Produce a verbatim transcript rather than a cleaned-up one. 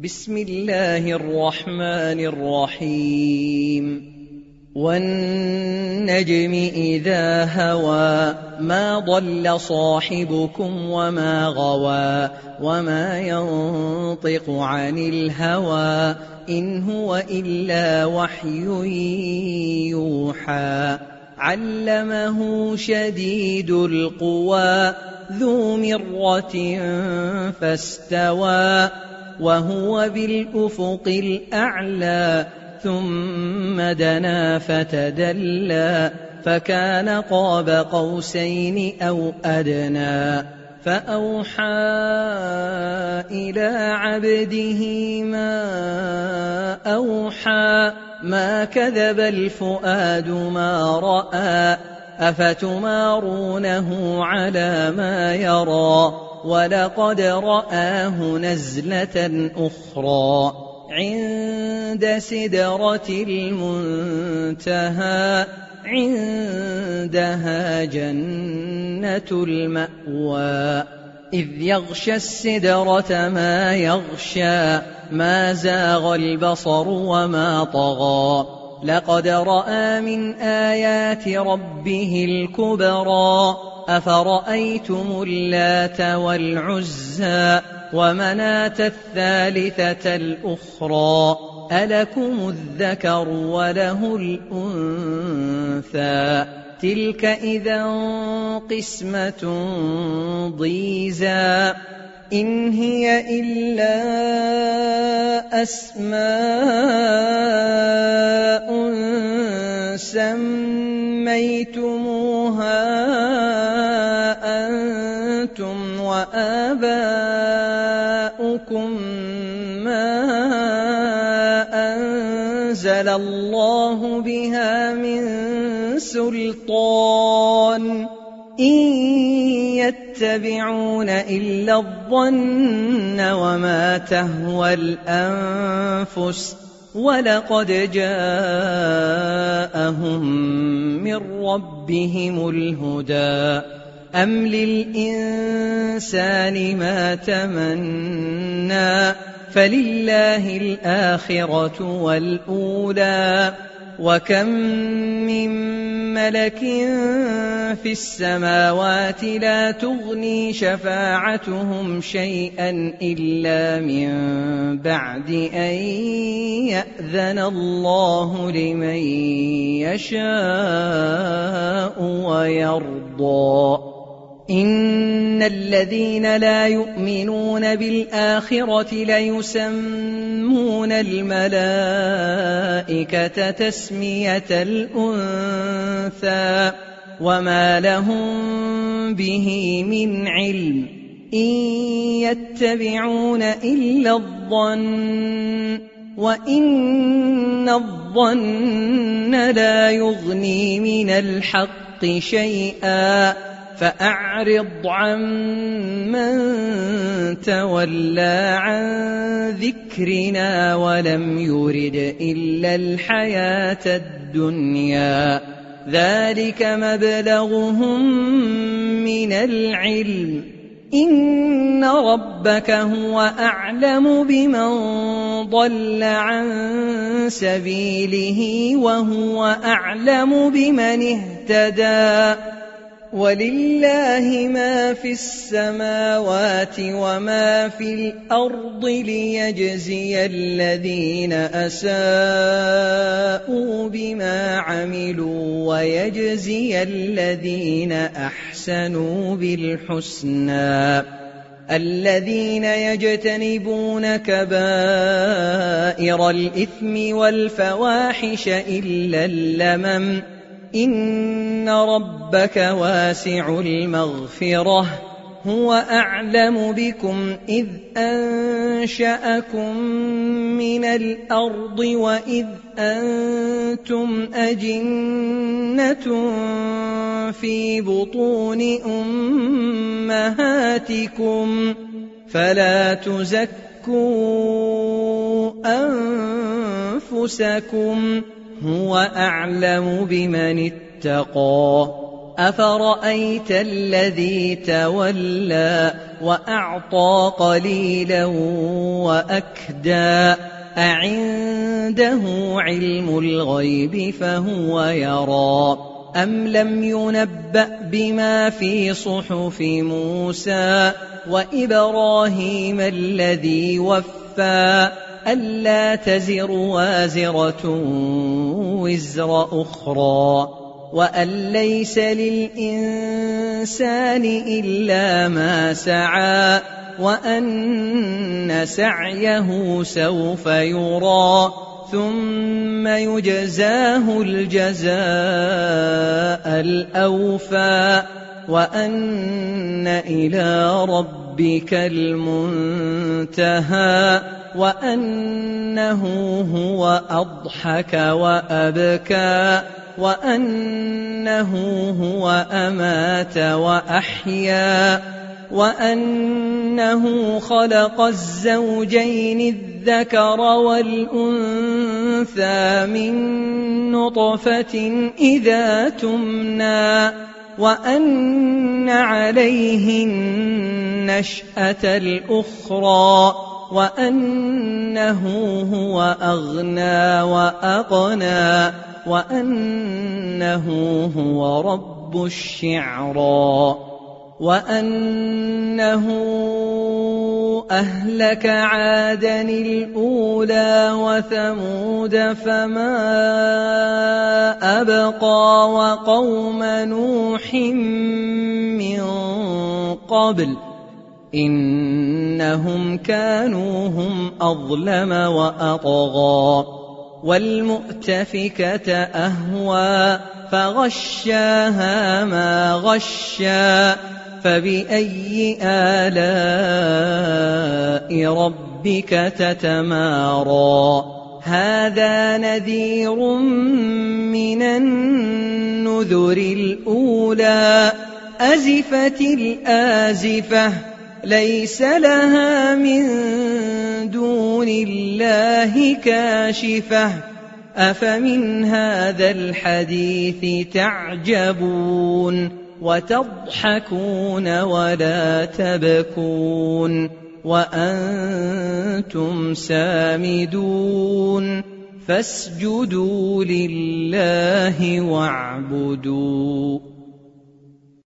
بسم الله الرحمن الرحيم والنجم إذا هوى ما ضل صاحبكم وما غوى وما ينطق عن الهوى إن هو إلا وحي يوحى علمه شديد القوى ذو مرة فاستوى وهو بالأفق الأعلى ثم دنا فتدلى فكان قاب قوسين أو أدنى فأوحى إلى عبده ما أوحى ما كذب الفؤاد ما رأى أفتمارونه على ما يرى ولقد رآه نزلة أخرى عند سدرة المنتهى عندها جنة المأوى إذ يغشى السدرة ما يغشى ما زاغ البصر وما طغى لقد رأى من آيات ربه الكبرى أفرأيتم اللات والعزى ومناة الثالثة الأخرى ألكم الذكر وله الأنثى تلك إذا قسمة ضيزى إن هي إلا أسماء سميتموها أنتم وآباؤكم ما أنزل الله بها من سلطان إن يتبعون إلا الظن وما تهوى الأنفس ولقد جاءهم من ربهم الهدى أم للإنسان ما تمنى فلله الآخرة والأولى وكم من ملك في السماوات لا تغني شفاعتهم شيئا إلا من بعد أن يأذن الله لمن يشاء ويرضى إن الذين لا يؤمنون بالآخرة ليسمون الملائكة تسمية الأنثى وما لهم به من علم إن يتبعون إلا الظن وإن الظن لا يغني من الحق شيئا فأعرض عن من تولى عن ذكرنا ولم يرد إلا الحياة الدنيا ذلك مبلغهم من العلم إن ربك هو أعلم بمن ضل عن سبيله وهو أعلم بمن اهتدى ولله ما في السماوات وما في الأرض ليجزي الذين أساءوا بما عملوا ويجزي الذين أحسنوا بالحسنى الذين يجتنبون كبائر الإثم والفواحش إلا اللمم إن ربك واسع المغفرة هو أعلم بكم إذ أنشأكم من الأرض وإذ أنتم أجنة في بطون أمهاتكم فلا تزكوا أنفسكم هو أعلم بمن اتقى أفرأيت الذي تولى وأعطى قليلا وأكدى أعنده علم الغيب فهو يرى أم لم ينبأ بما في صحف موسى وإبراهيم الذي وفى ألا تزر وازرة وزر أخرى وأن ليس للإنسان إلا ما سعى وأن سعيه سوف يرى ثم يجزاه الجزاء الأوفى وأن إلى ربك المنتهى وأنه هو أضحك وأبكى وأنه هو أمات وأحيا وأنه خلق الزوجين الذكر والأنثى من نطفة إذا تمنى وأن عليه النشأة الأخرى وأنه هو أغنى وأقنى وأنه هو رب الشعرى وأنه أهلك عادا الأولى وثمود فما أبقى وقوم نوح من قبل إنهم كانوا هم أظلم وأطغى والمؤتفكة أهوى فغشاها ما غشا فبأي آلاء ربك تتمارى هذا نذير من النذر الأولى أزفت الآزفة ليس لها من دون الله كاشفة أفمن هذا الحديث تعجبون وتضحكون ولا تبكون وأنتم سامدون فاسجدوا لله واعبدوا